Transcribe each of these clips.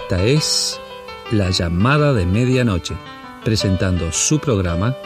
Esta es La Llamada de Medianoche, presentando su programa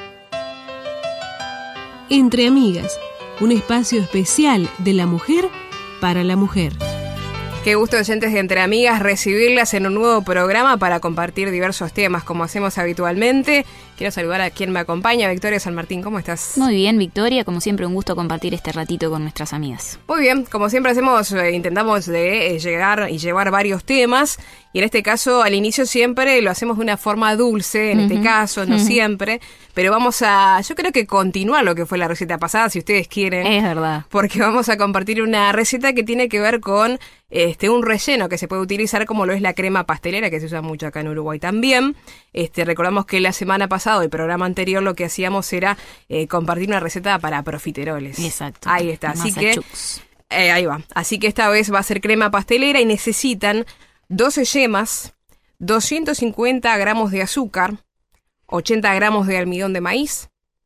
Entre Amigas, un espacio especial de la mujer para la mujer. Qué gusto, oyentes de Entre Amigas, recibirlas en un nuevo programa para compartir diversos temas, como hacemos habitualmente. Quiero saludar a quien me acompaña, Victoria San Martín, ¿cómo estás? Muy bien, Victoria, como siempre un gusto compartir este ratito con nuestras amigas. Muy bien, como siempre hacemos, intentamos llegar y llevar varios temas, y en este caso al inicio siempre lo hacemos de una forma dulce, en este caso, no siempre, pero vamos a, yo creo que continuar lo que fue la receta pasada, si ustedes quieren. Es verdad. Porque vamos a compartir una receta que tiene que ver con un relleno que se puede utilizar como lo es la crema pastelera, que se usa mucho acá en Uruguay también. Recordamos que la semana pasada, el programa anterior, lo que hacíamos era compartir una receta para profiteroles. Exacto. Ahí está, así que ahí va. Así que esta vez va a ser crema pastelera y necesitan 12 yemas, 250 gramos de azúcar, 80 gramos de almidón de maíz,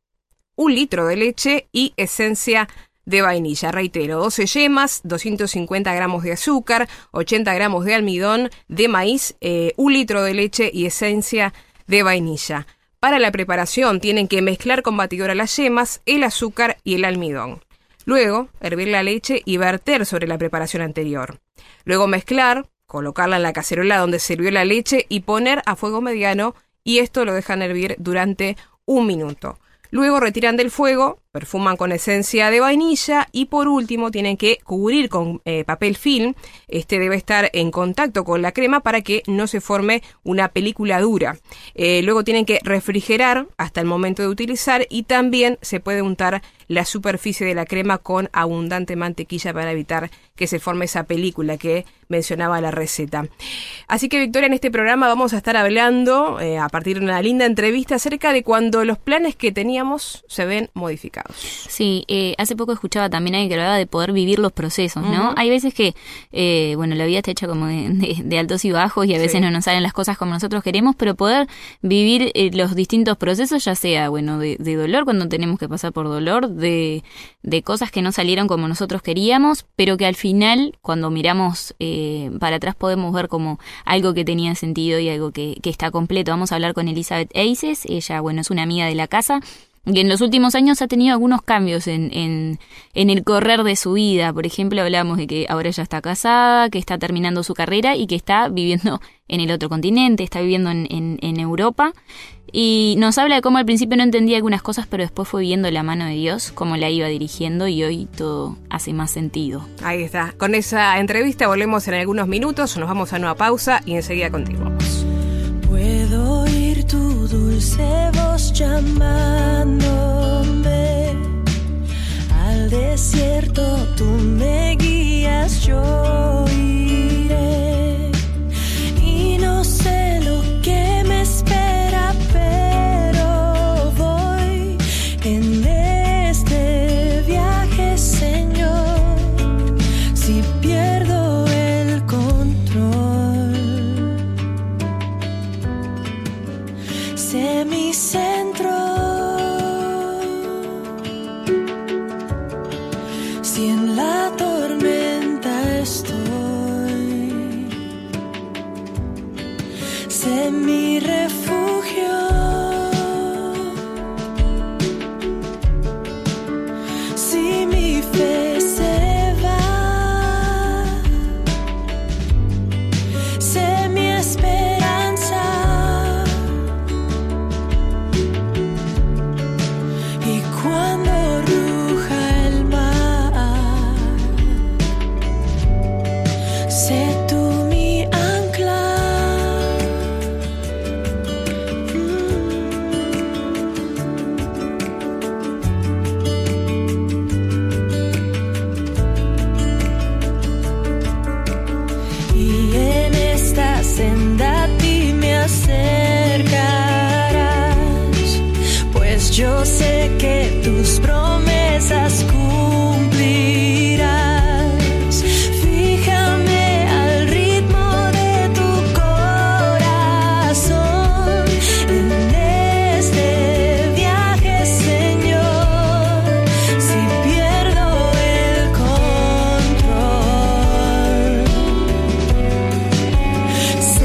1 litro de leche y esencia de vainilla. Reitero, 12 yemas, 250 gramos de azúcar, 80 gramos de almidón de maíz, 1 litro de leche y esencia de vainilla. Para la preparación tienen que mezclar con batidora las yemas, el azúcar y el almidón. Luego, hervir la leche y verter sobre la preparación anterior. Luego mezclar, colocarla en la cacerola donde se hirvió la leche y poner a fuego mediano, y esto lo dejan hervir durante 1 minuto. Luego retiran del fuego, perfuman con esencia de vainilla y por último tienen que cubrir con papel film. Debe estar en contacto con la crema para que no se forme una película dura. Luego tienen que refrigerar hasta el momento de utilizar y también se puede untar la superficie de la crema con abundante mantequilla para evitar que se forme esa película que mencionaba la receta. Así que, Victoria, en este programa vamos a estar hablando, a partir de una linda entrevista, acerca de cuando los planes que teníamos se ven modificados. Sí, hace poco escuchaba también alguien que hablaba de poder vivir los procesos, ¿no? Hay veces que, la vida está hecha como de altos y bajos y a veces no nos salen las cosas como nosotros queremos, pero poder vivir los distintos procesos, ya sea, de dolor cuando tenemos que pasar por dolor, de cosas que no salieron como nosotros queríamos, pero que al final, cuando miramos para atrás, podemos ver como algo que tenía sentido y algo que está completo. Vamos a hablar con Elizabeth Eises. Ella, es una amiga de la casa y en los últimos años ha tenido algunos cambios en el correr de su vida. Por ejemplo, hablamos de que ahora ella está casada, que está terminando su carrera y que está viviendo en el otro continente, está viviendo en Europa. Y nos habla de cómo al principio no entendía algunas cosas, pero después fue viendo la mano de Dios, cómo la iba dirigiendo y hoy todo hace más sentido. Ahí está. Con esa entrevista volvemos en algunos minutos, nos vamos a una pausa y enseguida continuamos. Puedo oír tu dulce voz llamándome al desierto, tú me guías, yo iré y no sé lo que me espera, pero voy en este viaje, Señor, si pierdo el control. Sé mi centro, si en la tormenta estoy. Sé mi refugio, si mi fe se va. Sé mi esperanza y cuando ruja el mar, sé tú mi ancla. Y en esta senda a ti me acercarás, pues yo sé que tus promesas cumplirás. Fíjame al ritmo de tu corazón en este viaje, Señor, si pierdo el control.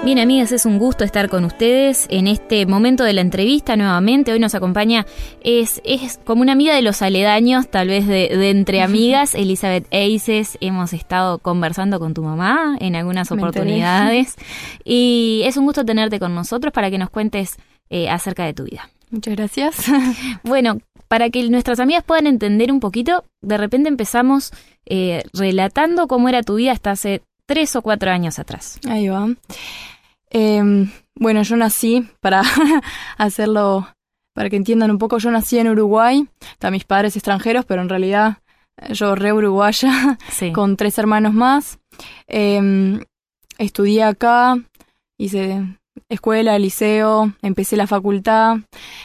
Bien, amigas, es un gusto estar con ustedes en este momento de la entrevista nuevamente. Hoy nos acompaña, es como una amiga de los aledaños, tal vez de entre amigas, Elizabeth Eises. Hemos estado conversando con tu mamá en algunas oportunidades y es un gusto tenerte con nosotros para que nos cuentes acerca de tu vida. Muchas gracias. Bueno, para que nuestras amigas puedan entender un poquito, de repente empezamos relatando cómo era tu vida hasta hace 3 o 4 años atrás. Ahí va. Bueno, yo nací, para hacerlo, para que entiendan un poco, yo nací en Uruguay, mis padres extranjeros, pero en realidad yo re uruguaya, sí, con 3 hermanos más. Estudié acá, hice escuela, liceo, empecé la facultad,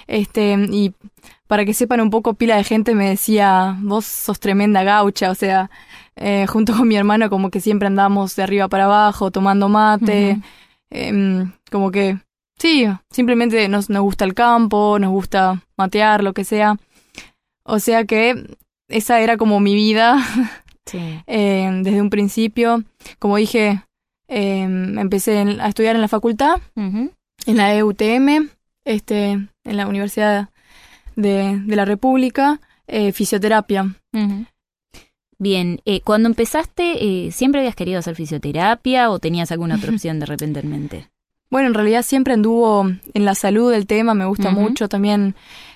y para que sepan un poco, pila de gente me decía, vos sos tremenda gaucha, o sea, junto con mi hermano como que siempre andamos de arriba para abajo, tomando mate. Uh-huh. Como que, sí, simplemente nos gusta el campo, nos gusta matear, lo que sea. O sea que esa era como mi vida, sí. Desde un principio. Como dije, empecé a estudiar en la facultad, uh-huh, en la EUTM, en la Universidad de la República, fisioterapia. Uh-huh. Bien, cuando empezaste, ¿siempre habías querido hacer fisioterapia o tenías alguna otra opción de repente en mente? Bueno, en realidad siempre anduvo en la salud el tema, me gusta, uh-huh, mucho también,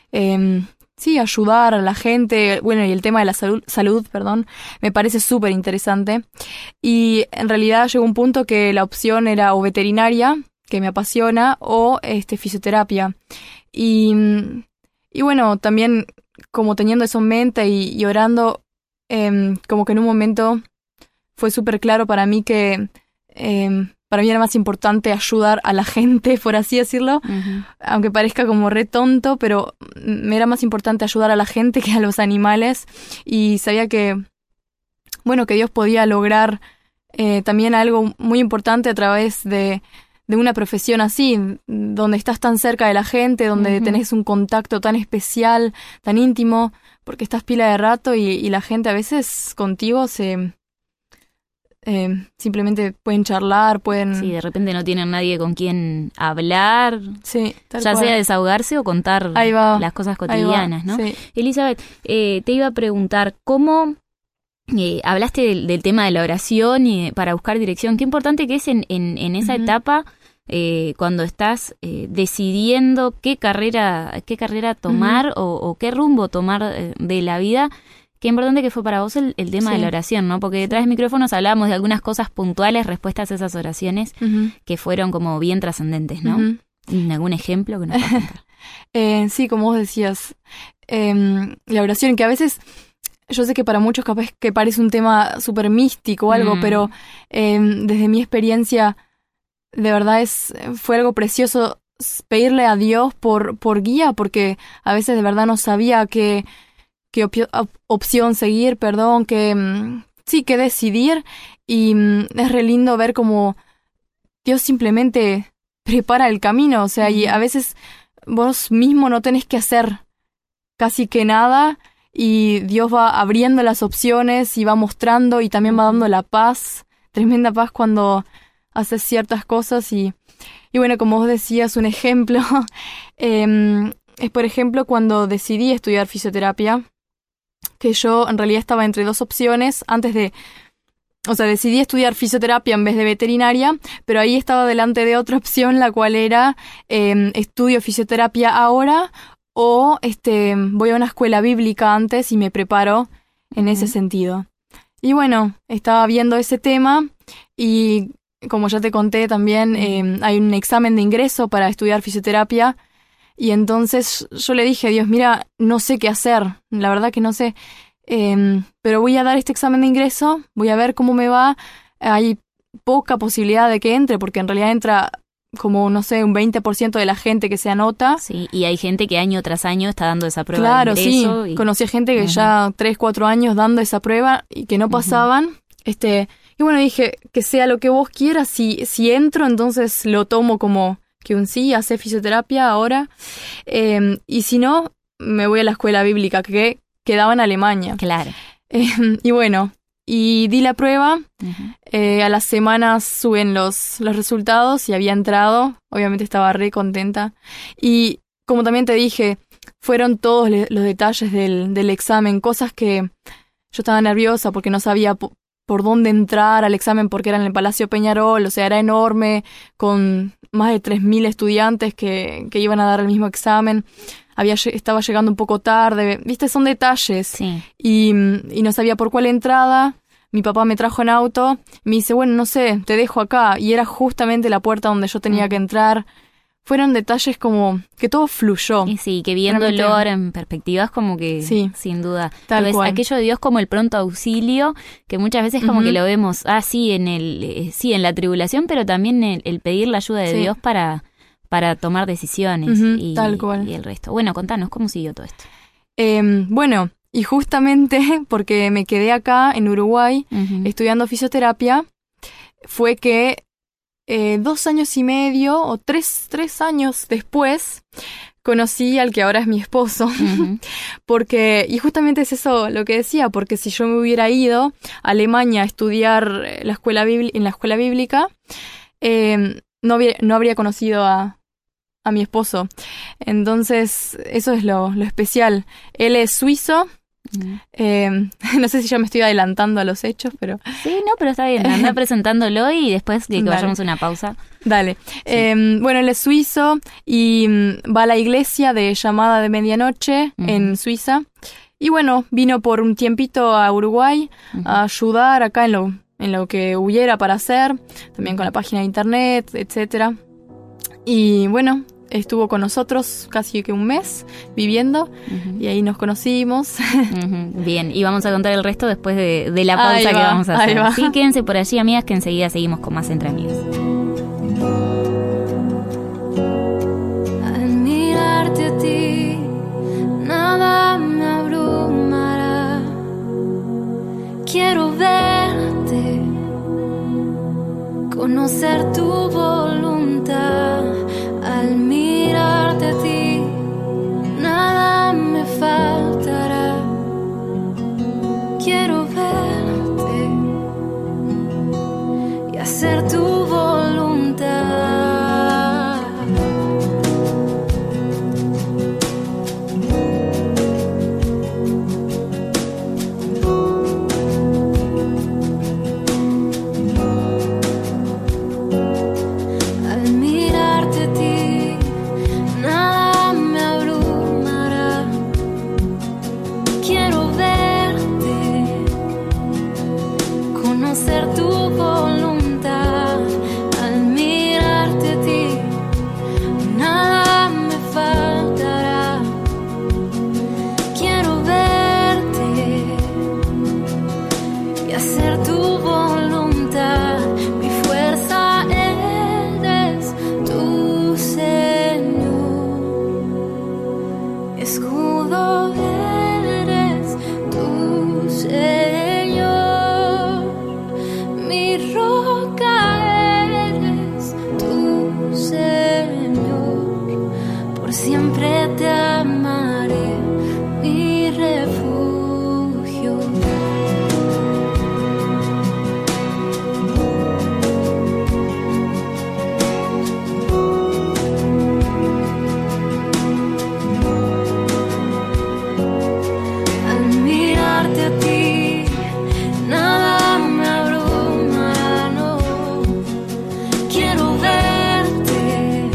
sí, ayudar a la gente, bueno, y el tema de la salud, me parece súper interesante. Y en realidad llegó un punto que la opción era o veterinaria, que me apasiona, o fisioterapia. Y bueno, también como teniendo eso en mente y orando, como que en un momento fue súper claro para mí que para mí era más importante ayudar a la gente, por así decirlo, uh-huh, aunque parezca como re tonto, pero me era más importante ayudar a la gente que a los animales, y sabía que, bueno, que Dios podía lograr también algo muy importante a través de una profesión así, donde estás tan cerca de la gente, donde, uh-huh, tenés un contacto tan especial, tan íntimo, porque estás pila de rato y la gente a veces contigo simplemente pueden charlar, pueden... Sí, de repente no tienen nadie con quien hablar, sí, tal ya cual, sea desahogarse o contar las cosas cotidianas, ¿no? Sí. Elizabeth, te iba a preguntar, ¿cómo... hablaste del tema de la oración y para buscar dirección? Qué importante que es en esa, uh-huh, etapa, cuando estás decidiendo qué carrera tomar, uh-huh, o qué rumbo tomar de la vida. Qué importante que fue para vos el tema, sí, de la oración, ¿no? Porque detrás de micrófonos hablábamos de algunas cosas puntuales, respuestas a esas oraciones, uh-huh, que fueron como bien trascendentes, ¿no? Uh-huh. ¿Algún ejemplo que nos puedas contar? Sí, como vos decías, la oración, que a veces... Yo sé que para muchos capaz que parece un tema súper místico o algo, pero desde mi experiencia, de verdad fue algo precioso pedirle a Dios por guía, porque a veces de verdad no sabía qué opción seguir, que decidir, y es re lindo ver cómo Dios simplemente prepara el camino, o sea, y a veces vos mismo no tenés que hacer casi que nada, y Dios va abriendo las opciones y va mostrando y también va dando la paz, tremenda paz cuando haces ciertas cosas. Y bueno, como vos decías, un ejemplo es, por ejemplo, cuando decidí estudiar fisioterapia, que yo en realidad estaba entre 2 opciones decidí estudiar fisioterapia en vez de veterinaria, pero ahí estaba delante de otra opción, la cual era estudio fisioterapia ahora, o voy a una escuela bíblica antes y me preparo en, uh-huh, ese sentido. Y bueno, estaba viendo ese tema y como ya te conté también, hay un examen de ingreso para estudiar fisioterapia, y entonces yo le dije a Dios, mira, no sé qué hacer, la verdad que no sé, pero voy a dar este examen de ingreso, voy a ver cómo me va. Hay poca posibilidad de que entre, porque en realidad entra como, no sé, un 20% de la gente que se anota. Sí, y hay gente que año tras año está dando esa prueba, claro, de ingreso. Sí, conocí a gente que, uh-huh, ya 3, 4 años dando esa prueba y que no pasaban. Uh-huh. Y bueno, dije, que sea lo que vos quieras, si entro, entonces lo tomo como que un sí, hacer fisioterapia ahora. Y si no, me voy a la escuela bíblica que quedaba en Alemania. Claro. Y bueno, y di la prueba. A las semanas suben los resultados y había entrado. Obviamente estaba re contenta. Y como también te dije, fueron todos los detalles del examen, cosas que yo estaba nerviosa porque no sabía por dónde entrar al examen, porque era en el Palacio Peñarol, o sea, era enorme, con más de 3.000 estudiantes que iban a dar el mismo examen. Estaba llegando un poco tarde, ¿viste? Son detalles. Sí. Y no sabía por cuál entrada. Mi papá me trajo en auto, me dice, bueno, no sé, te dejo acá. Y era justamente la puerta donde yo tenía que entrar. Fueron detalles como que todo fluyó. Y sí, que viéndolo ahora en perspectiva es como que, sí, sin duda. Tal cual. Aquello de Dios como el pronto auxilio, que muchas veces como que lo vemos, sí, en la tribulación, pero también el pedir la ayuda de Dios para tomar decisiones tal cual. Y el resto. Bueno, contanos, ¿cómo siguió todo esto? Bueno, y justamente porque me quedé acá en Uruguay estudiando fisioterapia, fue que 2 años y medio o 3 años después conocí al que ahora es mi esposo. Porque, y justamente es eso lo que decía, porque si yo me hubiera ido a Alemania a estudiar en la escuela bíblica, no habría conocido a mi esposo. Entonces, eso es lo especial. Él es suizo. No sé si ya me estoy adelantando a los hechos, pero... Sí, no, pero está bien. Anda presentándolo y después de que vayamos a una pausa. Dale. Sí. Bueno, él es suizo y va a la iglesia de Llamada de Medianoche en Suiza. Y bueno, vino por un tiempito a Uruguay a ayudar acá en lo que hubiera para hacer, también con la página de internet, etcétera. Y bueno, estuvo con nosotros casi que un mes viviendo y ahí nos conocimos. Bien, y vamos a contar el resto después de la pausa que vamos a hacer. Sí, quédense por allí, amigas, que enseguida seguimos con más Entre Amigas. Al mirarte a ti, nada me abrumará. Quiero verte, conocer tu voluntad. Al mirarte a ti, nada me faltará. Quiero verte y hacer tu voluntad. Al mirarte a ti, nada me abrumará. Quiero verte, conocer tu voluntad. Al mirarte a ti, nada me faltará. Quiero verte y hacer tu voluntad. Mi fuerza eres tú, Señor. Escudo eres tú, Señor. Mi roca eres tú, Señor. Por siempre te amaré, mi refugio. Al mirarte a ti, nada me abrumará, no. Quiero verte,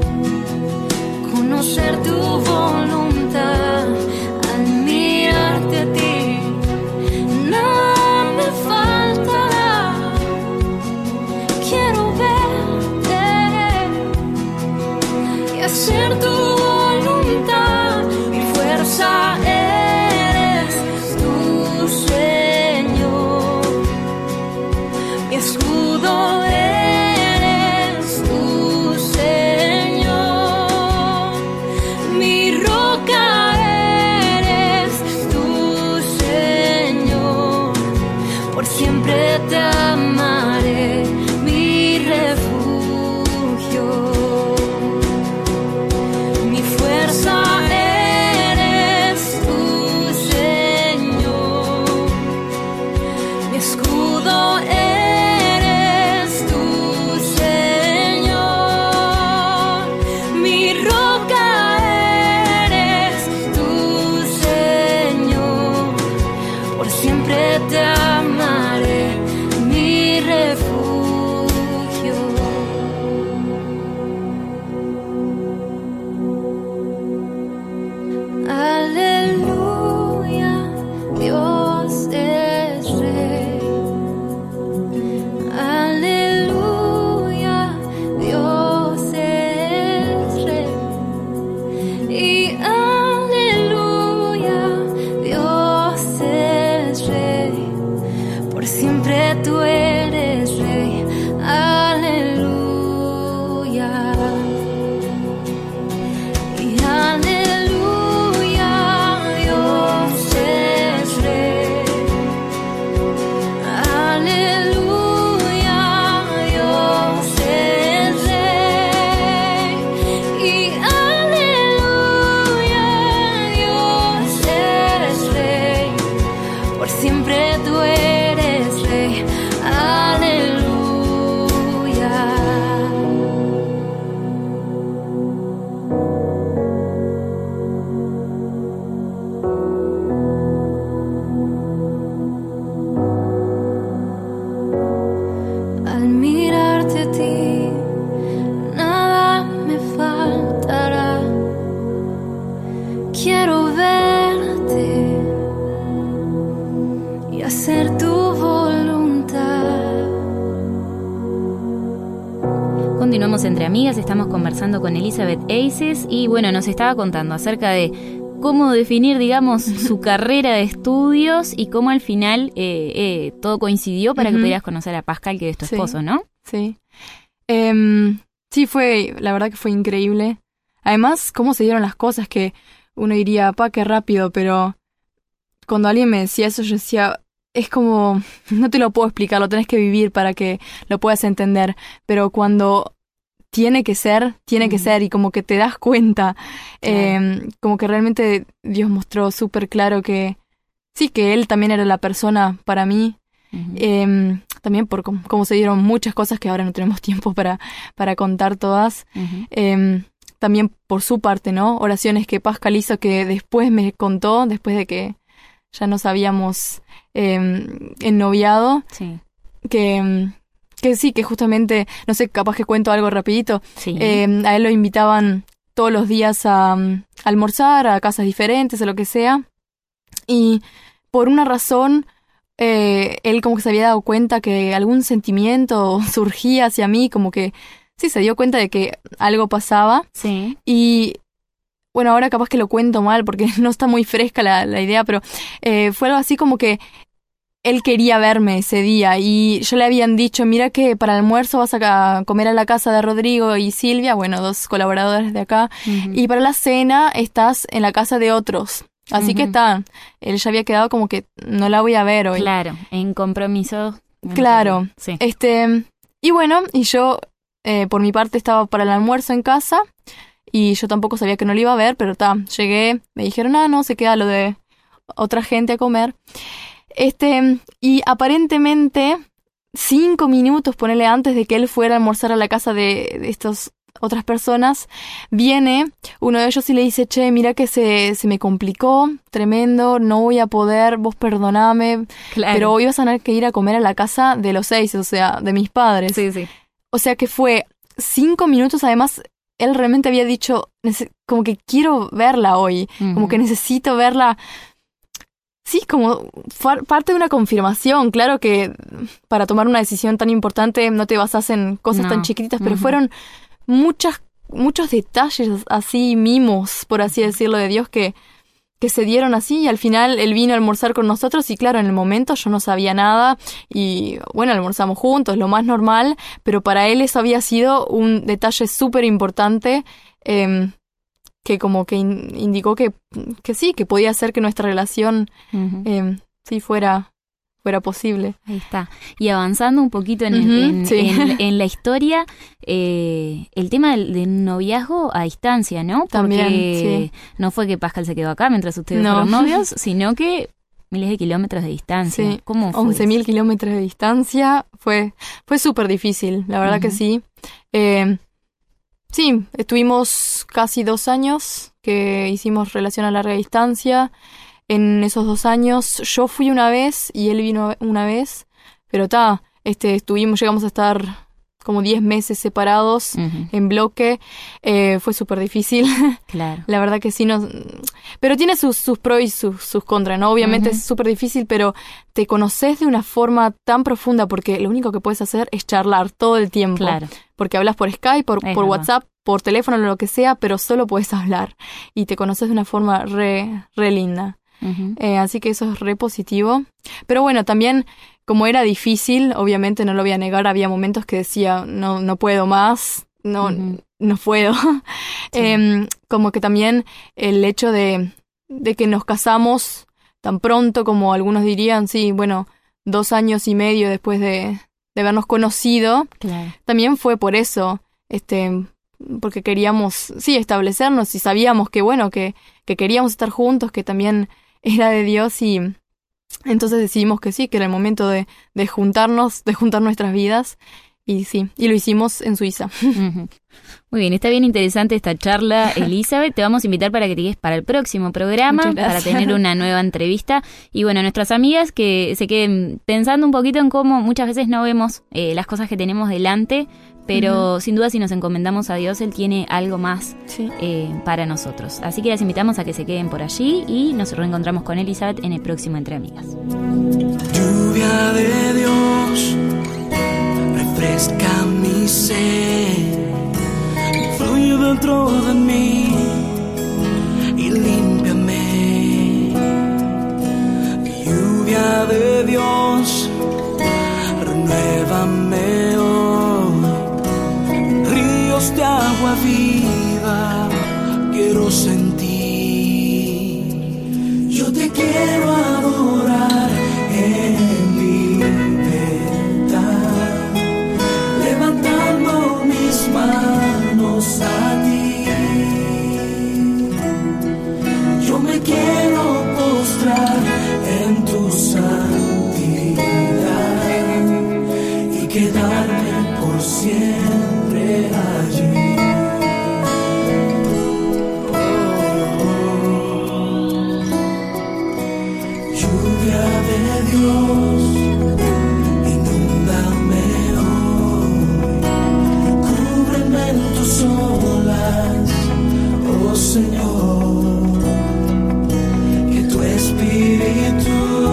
conocer tu voluntad. Al mirarte a ti, nada me faltará. Quiero verte y hacer tu voluntad. Mi fuerza eres tú, Señor. Mi escudo eres tú, Señor. Mi roca eres tú, Señor. Por siempre te amaré, mi refugio. Mi Entre Amigas, estamos conversando con Elizabeth Eises y bueno, nos estaba contando acerca de cómo definir, digamos, su carrera de estudios y cómo al final todo coincidió para que pudieras conocer a Pascal, que es tu esposo, ¿no? Sí. Sí, la verdad que fue increíble. Además, cómo se dieron las cosas, que uno diría, qué rápido, pero cuando alguien me decía eso, yo decía, es como, no te lo puedo explicar, lo tenés que vivir para que lo puedas entender, pero cuando tiene que ser, y como que te das cuenta, como que realmente Dios mostró súper claro que sí, que Él también era la persona para mí, también por cómo se dieron muchas cosas que ahora no tenemos tiempo para contar todas, también por su parte, ¿no? Oraciones que Pascal hizo que después me contó, después de que ya nos habíamos ennoviado, que sí, que justamente, no sé, capaz que cuento algo rapidito, a él lo invitaban todos los días a almorzar, a casas diferentes, o lo que sea, y por una razón, él como que se había dado cuenta que algún sentimiento surgía hacia mí, como que sí, se dio cuenta de que algo pasaba, y bueno, ahora capaz que lo cuento mal porque no está muy fresca la idea, pero fue algo así como que él quería verme ese día y yo le habían dicho, mira que para el almuerzo vas a comer a la casa de Rodrigo y Silvia, bueno, 2 colaboradores de acá, y para la cena estás en la casa de otros. Así que él ya había quedado como que no la voy a ver hoy. Claro, en compromiso. Claro. Sí. Y bueno, y yo por mi parte estaba para el almuerzo en casa y yo tampoco sabía que no lo iba a ver, pero llegué, me dijeron, no, se queda lo de otra gente a comer. Y aparentemente 5 minutos, ponele, antes de que él fuera a almorzar a la casa de estas otras personas, viene uno de ellos y le dice, che, mira que se me complicó, tremendo, no voy a poder, vos perdoname, pero hoy vas a tener que ir a comer a la casa de los 6, o sea, de mis padres. Sí. O sea que fue 5 minutos, además, él realmente había dicho, como que quiero verla hoy, como que necesito verla. Sí, como parte de una confirmación. Claro que para tomar una decisión tan importante no te basas en cosas tan chiquititas, pero fueron muchos detalles así, mimos, por así decirlo, de Dios que se dieron así, y al final él vino a almorzar con nosotros y claro, en el momento yo no sabía nada y bueno, almorzamos juntos, lo más normal, pero para él eso había sido un detalle súper importante, que como que indicó que sí, que podía ser que nuestra relación sí fuera posible. Ahí está. Y avanzando un poquito en la historia, el tema del noviazgo a distancia, ¿no? Porque también, no fue que Pascal se quedó acá mientras ustedes fueron novios, sino que miles de kilómetros de distancia. Sí. ¿Cómo fue? 11.000 kilómetros de distancia. Fue súper difícil, la verdad que sí. Sí, estuvimos casi 2 años que hicimos relación a larga distancia. En esos 2 años yo fui una vez y él vino una vez, pero llegamos a estar como 10 meses separados en bloque. Fue súper difícil. Claro. La verdad que sí, pero tiene sus pros y sus contras, ¿no? Obviamente es súper difícil, pero te conoces de una forma tan profunda porque lo único que puedes hacer es charlar todo el tiempo. Claro. Porque hablas por Skype, por WhatsApp, por teléfono, lo que sea, pero solo puedes hablar. Y te conoces de una forma re linda. Así que eso es re positivo. Pero bueno, también como era difícil, obviamente no lo voy a negar, había momentos que decía, no puedo más, no puedo. Sí. Como que también el hecho de que nos casamos tan pronto como algunos dirían, sí, bueno, 2 años y medio después de habernos conocido, claro. También fue por eso, porque queríamos, sí, establecernos y sabíamos que, bueno, que queríamos estar juntos, que también era de Dios y entonces decidimos que sí, que era el momento de juntar nuestras vidas y sí, y lo hicimos en Suiza. Muy bien, está bien interesante esta charla, Elizabeth. Te vamos a invitar para que te quedes para el próximo programa, para tener una nueva entrevista. Y bueno, nuestras amigas que se queden pensando un poquito en cómo muchas veces no vemos las cosas que tenemos delante, pero sin duda si nos encomendamos a Dios, Él tiene algo más para nosotros. Así que las invitamos a que se queden por allí y nos reencontramos con Elizabeth en el próximo Entre Amigas. Lluvia de Dios refresca mi sed. dentro de mí y límpiame. Lluvia de Dios, renuévame hoy. Ríos de agua viva quiero sentir. Yo te quiero adorar en libertad, levantando mis manos a ti. Yo me quiero postrar en tu santidad y quedarme por siempre allí. Lluvia de Dios, inúndame hoy, cúbreme en tus olas, oh Señor, que tu Espíritu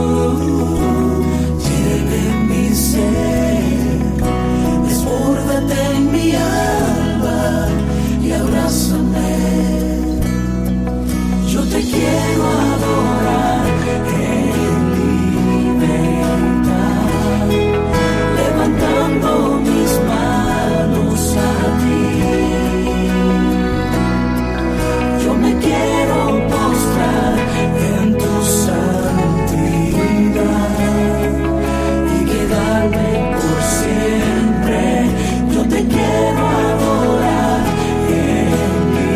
llene mi ser, desbórdate en mi alma y abrázame. Yo te quiero adorar en libertad, levantando mis manos a ti. Yo me quiero postrar en tu santidad y quedarme por siempre. Yo te quiero adorar en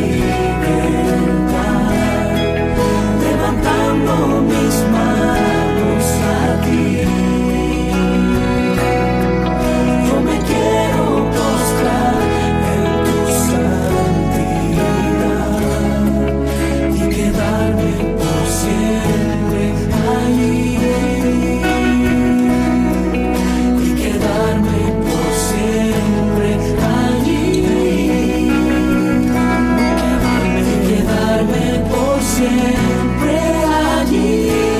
libertad, levantando mis manos a ti. Yo me quiero postrar en tu santidad y quedarme por siempre allí. Y quedarme por siempre allí. Y quedarme por siempre allí.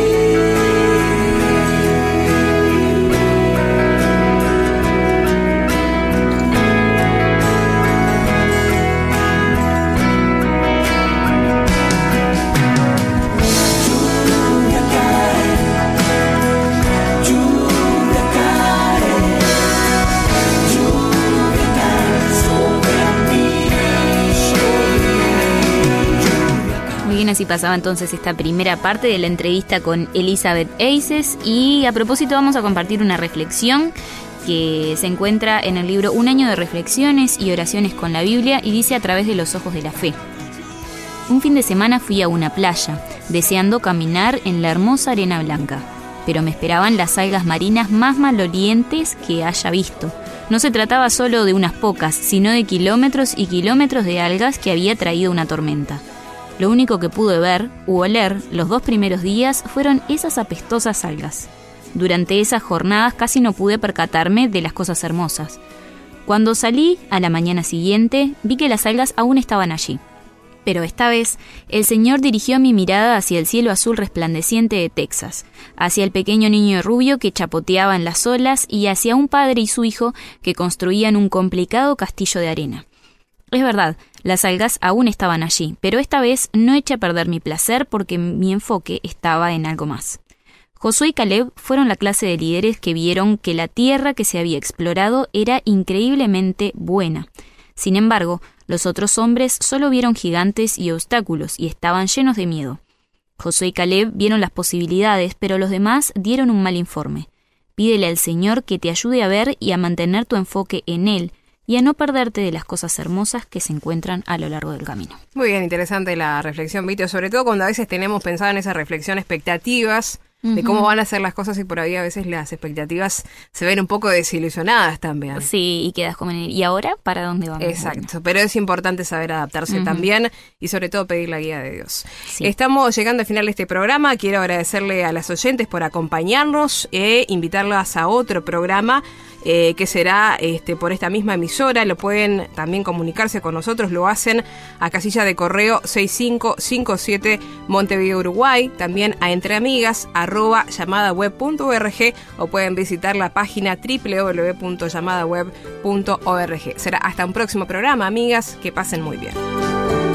Lluvia cae, lluvia cae, lluvia cae sobre mí. Muy bien, así pasaba entonces esta primera parte de la entrevista con Elizabeth Eises, y a propósito vamos a compartir una reflexión que se encuentra en el libro Un año de reflexiones y oraciones con la Biblia, y dice: a través de los ojos de la fe. Un fin de semana fui a una playa, deseando caminar en la hermosa arena blanca, pero me esperaban las algas marinas más malolientes que haya visto. No se trataba solo de unas pocas, sino de kilómetros y kilómetros de algas que había traído una tormenta. Lo único que pude ver u oler los 2 primeros días fueron esas apestosas algas. Durante esas jornadas casi no pude percatarme de las cosas hermosas. Cuando salí a la mañana siguiente, vi que las algas aún estaban allí. Pero esta vez, el Señor dirigió mi mirada hacia el cielo azul resplandeciente de Texas, hacia el pequeño niño rubio que chapoteaba en las olas y hacia un padre y su hijo que construían un complicado castillo de arena. Es verdad, las algas aún estaban allí, pero esta vez no eché a perder mi placer porque mi enfoque estaba en algo más. Josué y Caleb fueron la clase de líderes que vieron que la tierra que se había explorado era increíblemente buena. Sin embargo, los otros hombres solo vieron gigantes y obstáculos y estaban llenos de miedo. Josué y Caleb vieron las posibilidades, pero los demás dieron un mal informe. Pídele al Señor que te ayude a ver y a mantener tu enfoque en Él, y a no perderte de las cosas hermosas que se encuentran a lo largo del camino. Muy bien, interesante la reflexión, Vito, sobre todo cuando a veces tenemos pensado en esa reflexión expectativas de cómo van a ser las cosas, y por ahí a veces las expectativas se ven un poco desilusionadas también. Sí, y quedas como ¿y ahora para dónde vamos? Exacto, bueno, pero es importante saber adaptarse también y sobre todo pedir la guía de Dios. Sí. Estamos llegando al final de este programa. Quiero agradecerle a las oyentes por acompañarnos e invitarlas a otro programa que será por esta misma emisora. Lo pueden también comunicarse con nosotros, lo hacen a casilla de correo 6557 Montevideo, Uruguay, también a entreamigas@llamadaweb.org, o pueden visitar la página www.llamadaweb.org. Será hasta un próximo programa, amigas, que pasen muy bien.